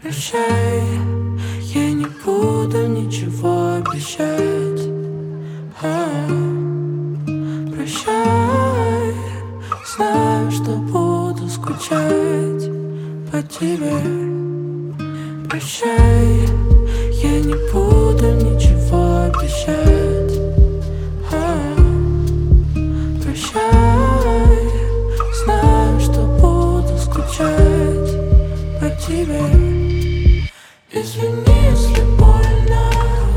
Прощай, я не буду ничего обещать. Прощай, знаю, что буду скучать по тебе. Прощай, я не буду ничего обещать. Прощай, знаю, что буду скучать по тебе. Извини, если больно,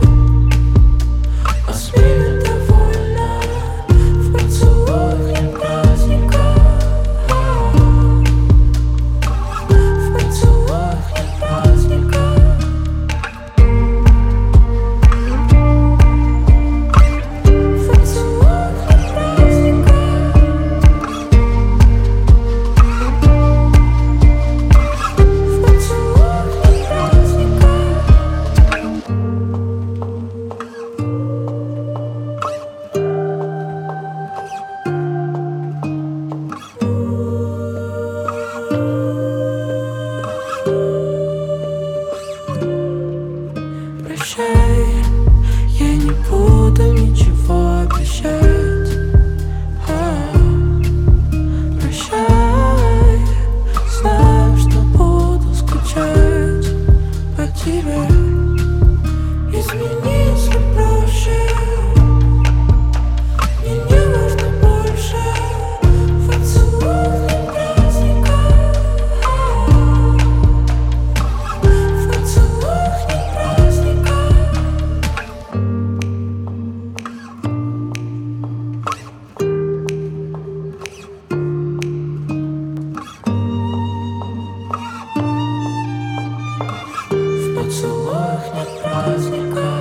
а с ними довольна. В поцелуях нет праздника, в поцелуях нет праздника. В поцелуях нет праздника. В поцелуях нет праздника. Прощай, я не буду ничего обещать. Прощай, знаю, что буду скучать по тебе. Измени, если проще, мне не важно больше. В поцелуях нет праздника, в поцелуях нет праздника. В поцелуях нет праздника.